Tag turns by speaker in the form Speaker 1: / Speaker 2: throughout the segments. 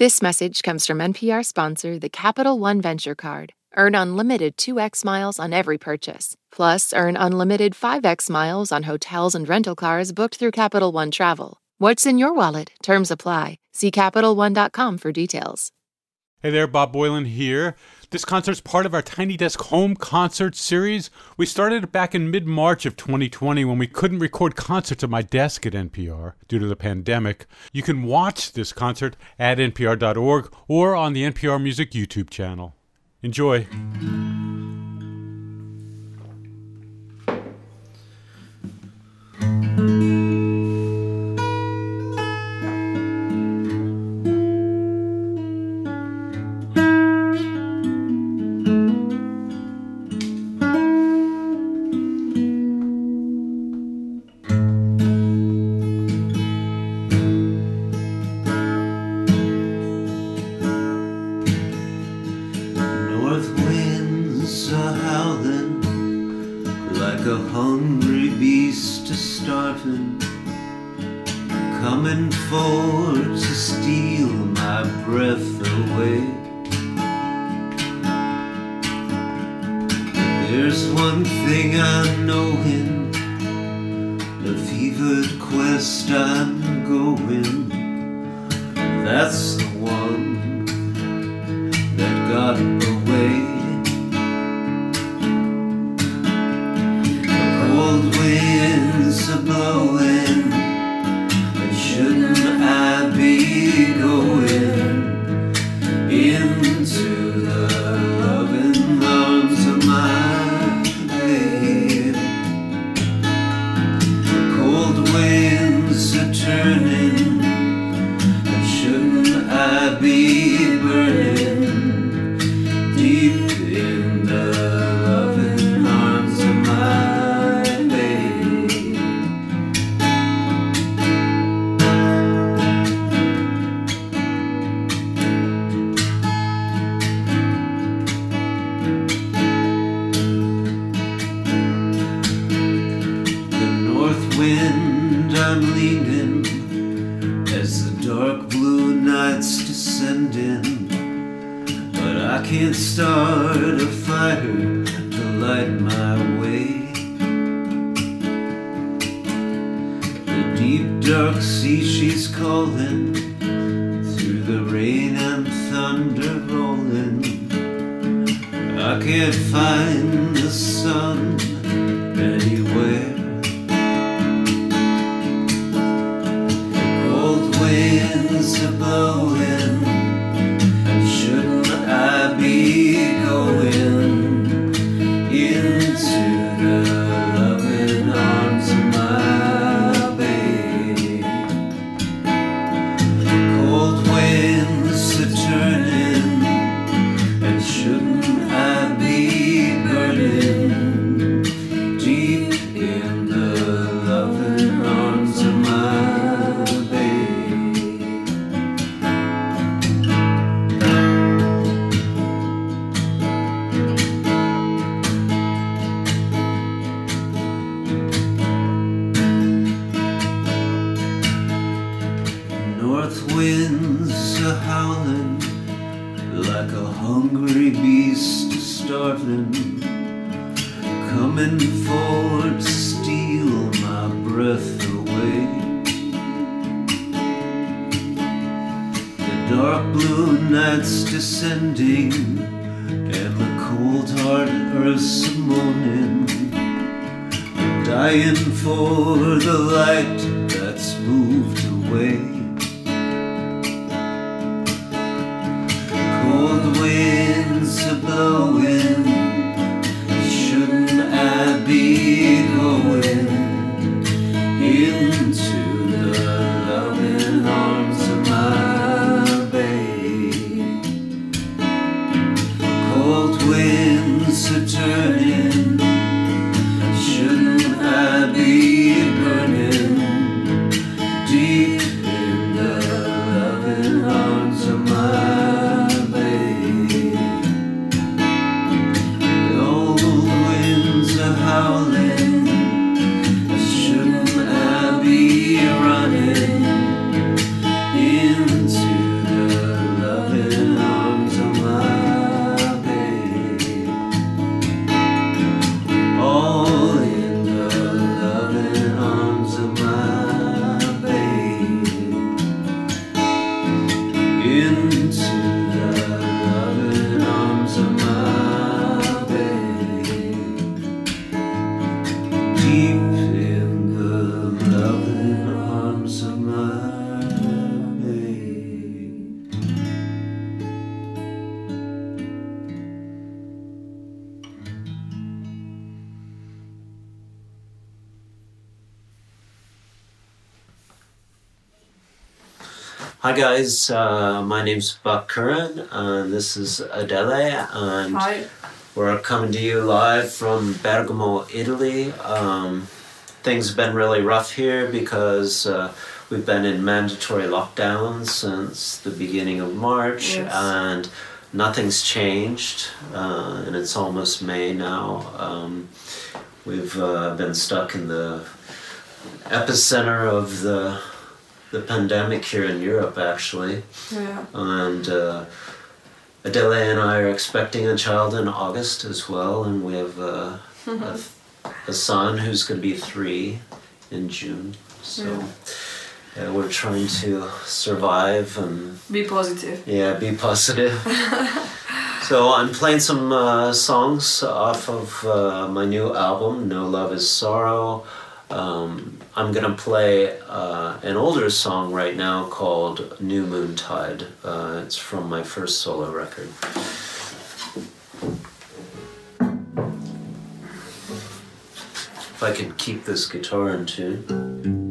Speaker 1: This message comes from NPR sponsor, the Capital One Venture Card. Earn unlimited 2x miles on every purchase. Plus, earn unlimited 5x miles on hotels and rental cars booked through Capital One Travel. What's in your wallet? Terms apply. See CapitalOne.com for details.
Speaker 2: Hey there, Bob Boilen here. This concert's part of our Tiny Desk Home Concert series. We started it back in mid-March of 2020 when we couldn't record concerts at my desk at NPR due to the pandemic. You can watch this concert at npr.org or on the NPR Music YouTube channel. Enjoy.
Speaker 3: Coming forward to steal my breath away. There's one thing I know in the fevered quest I'm going. That's the one that got away. The cold winds are blowing. Shouldn't I be going into the loving arms of my babe? The cold winds are turning, and shouldn't I be burning deep in the loving arms of my babe? I'm leaning as the dark blue night's descending, but I can't start a fire to light my way. The deep dark sea she's calling through the rain and thunder rolling. I can't find the sun anywhere. Winds are blowing, and shouldn't I be going into the loving arms of my babe? Cold winds are turning, and shouldn't I be burning deep in the loving arms of my babe? Winds are howling like a hungry beast starving, coming forward to steal my breath away. The dark blue night's descending, and the cold hard earth's moaning, dying for the light that's moved away. Cold winds are blowing, shouldn't I be going into the loving arms of my babe? Cold winds are turning, shouldn't I be burning deep in the loving arms of my babe? into the loving arms of my babe. Deep in the loving arms of my babe. Hi guys, my name's Buck Curran, and this is Adele, and
Speaker 4: Hi.
Speaker 3: we're coming to you live from Bergamo, Italy. Things have been really rough here because we've been in mandatory lockdown since the beginning of March,
Speaker 4: Yes.
Speaker 3: and nothing's changed, and it's almost May now. We've been stuck in the epicenter of the pandemic here in Europe, actually.
Speaker 4: Yeah.
Speaker 3: And Adele and I are expecting a child in August as well, and we have a son who's going to be 3 in June. So yeah, we're trying to survive and
Speaker 4: Be positive.
Speaker 3: be positive. So I'm playing some songs off of my new album, No Love Is Sorrow. I'm gonna play an older song right now called New Moon Tide. It's from my first solo record. If I could keep this guitar in tune.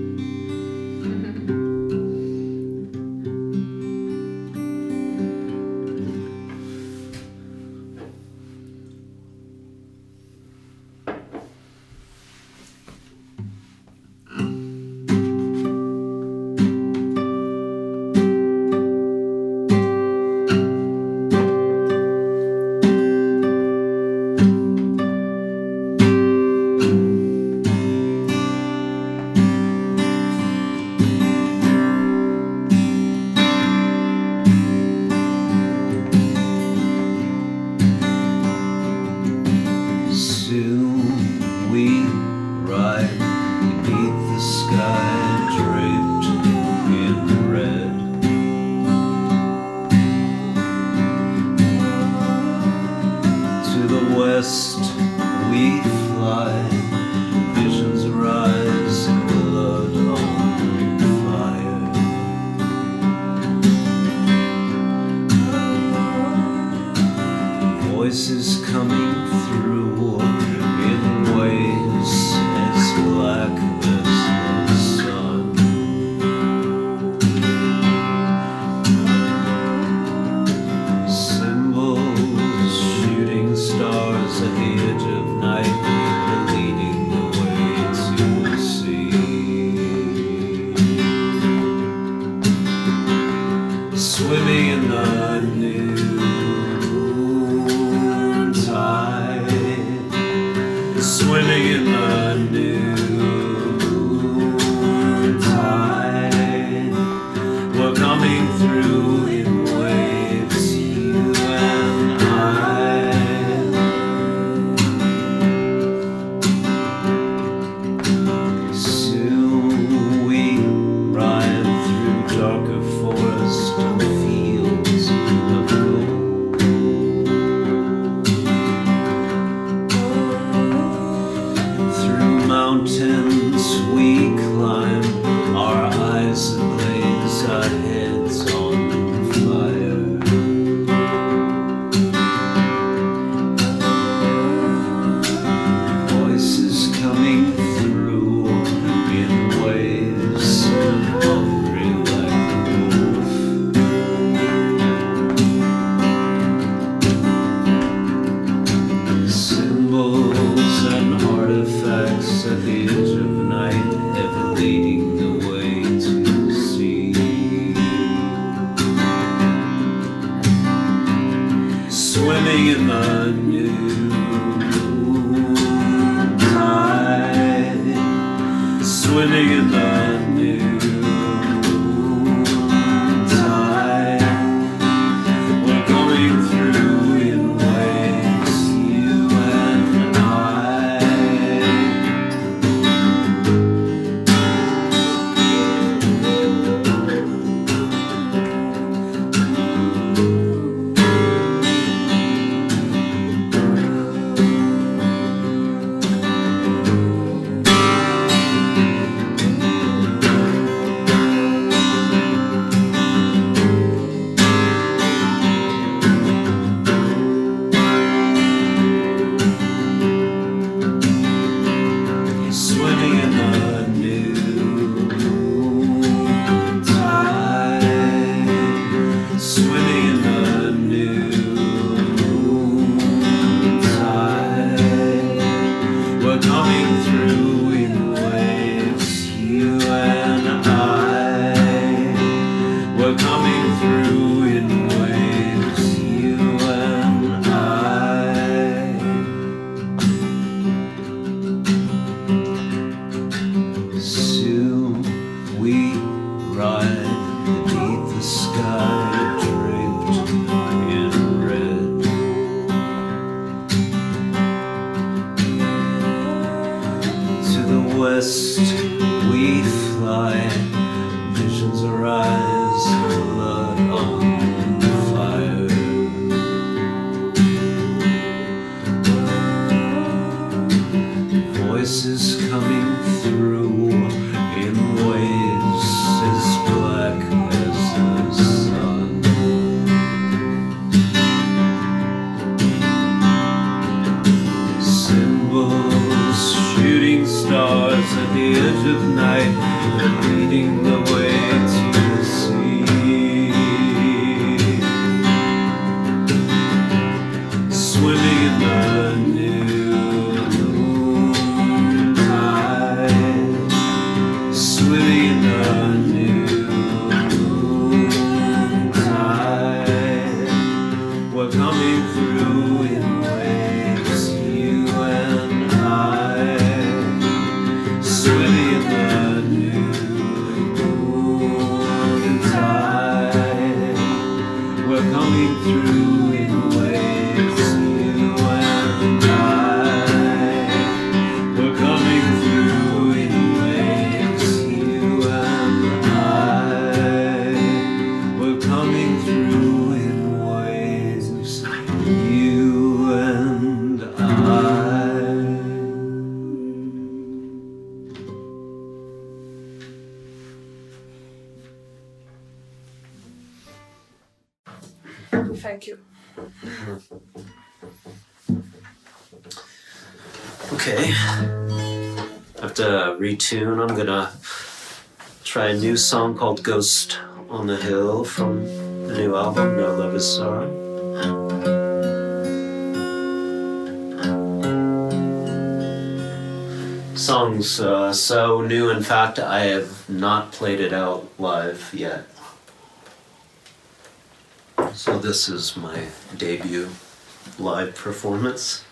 Speaker 3: Soon we ride beneath the sky draped in red. To the west we fly, visions rise, blood on fire. Voices coming through in waves as black as the sun. Symbols, shooting stars at the edge of night, leading the way to the sea. Swimming in the new tide, swimming in the new tide. We're coming through in waves, you and I. Soon we ride through darker forests and fields of gold. Through mountains we climb, our eyes ablaze, our heads on fire. Voices coming through in waves, hungry like a wolf. Symbols and artifacts at the edge of night, ever leading the way to the sea. Swimming in the new tide, swimming in the new tide. We're going through in waves, you and I.
Speaker 4: Thank you.
Speaker 3: Okay. I have to retune. I'm gonna try a new song called Ghost on the Hill from the new album, No Love is Sorrow. Song's so new, in fact, I have not played it out live yet. So this is my debut live performance.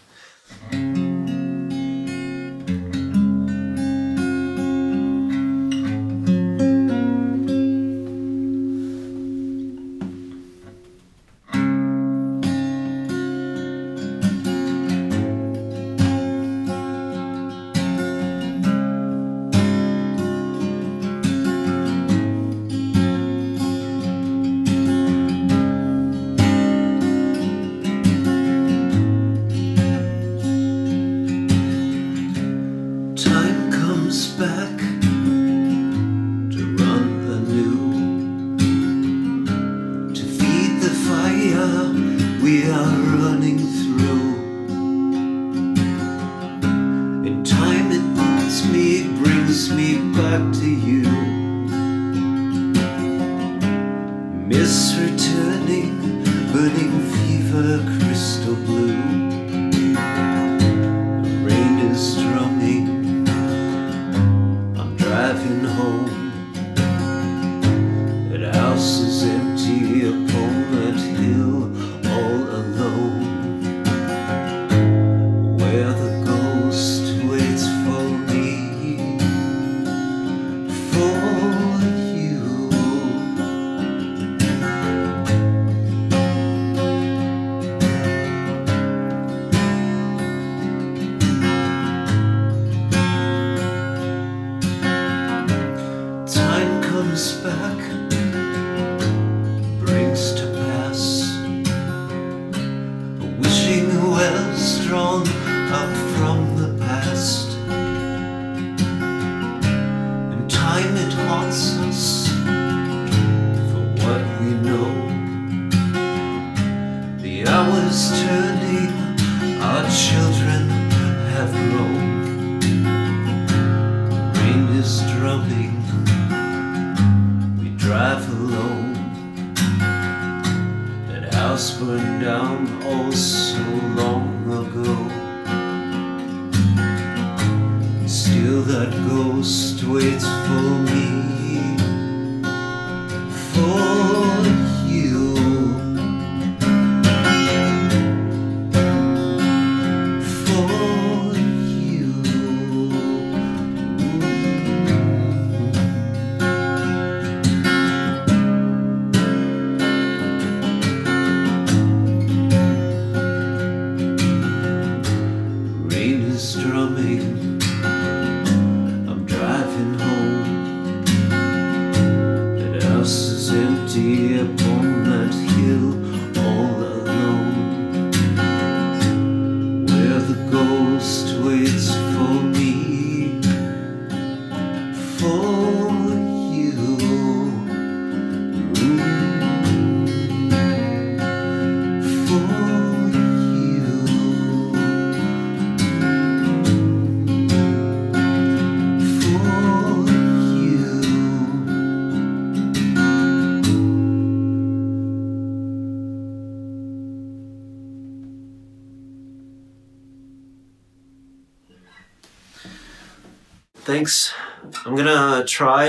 Speaker 3: Thanks. I'm gonna try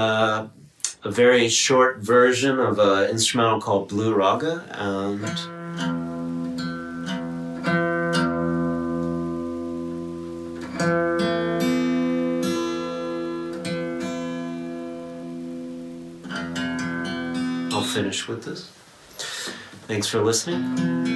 Speaker 3: a very short version of an instrumental called Blue Raga, and I'll finish with this. Thanks for listening.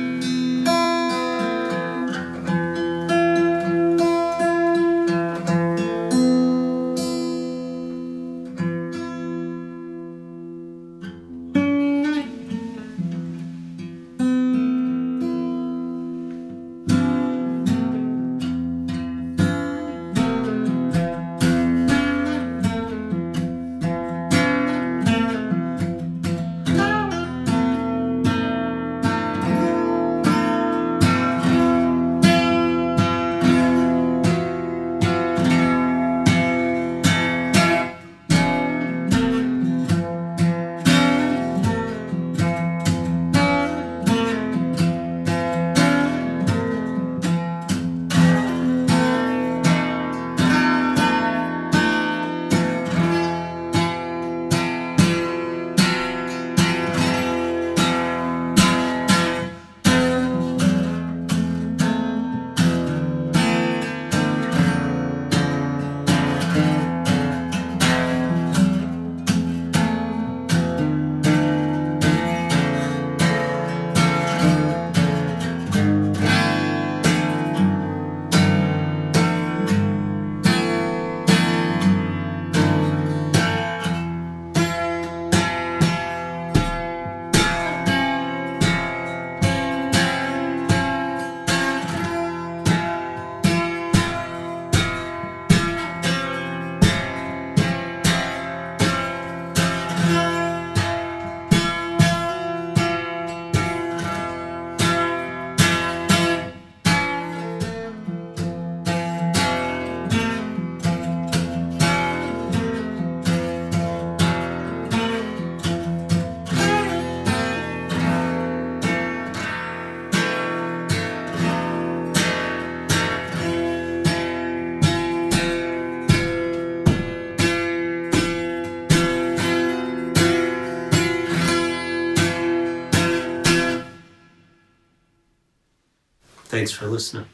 Speaker 3: Thanks for listening.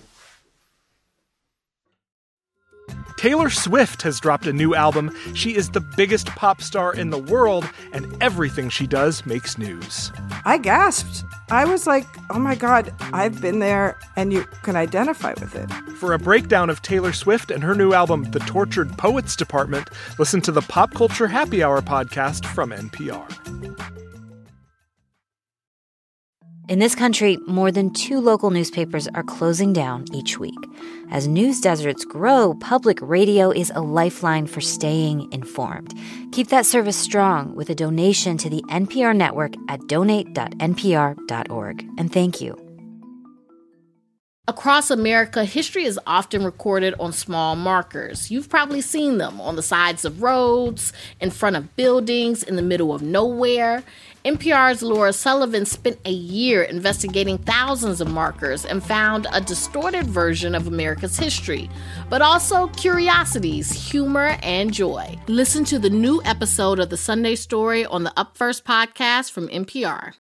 Speaker 4: Taylor Swift has dropped a new album. She is the biggest pop star in the world, and everything she does makes news.
Speaker 5: I gasped. I was like, oh my God, I've been there, and you can identify with it.
Speaker 4: For a breakdown of Taylor Swift and her new album, The Tortured Poets Department, listen to the Pop Culture Happy Hour podcast from NPR.
Speaker 6: In this country, more than 2 local newspapers are closing down each week. As news deserts grow, public radio is a lifeline for staying informed. Keep that service strong with a donation to the NPR network at donate.npr.org. And thank you.
Speaker 7: Across America, history is often recorded on small markers. You've probably seen them on the sides of roads, in front of buildings, in the middle of nowhere. NPR's Laura Sullivan spent a year investigating thousands of markers and found a distorted version of America's history, but also curiosities, humor, and joy. Listen to the new episode of The Sunday Story on the Up First podcast from NPR.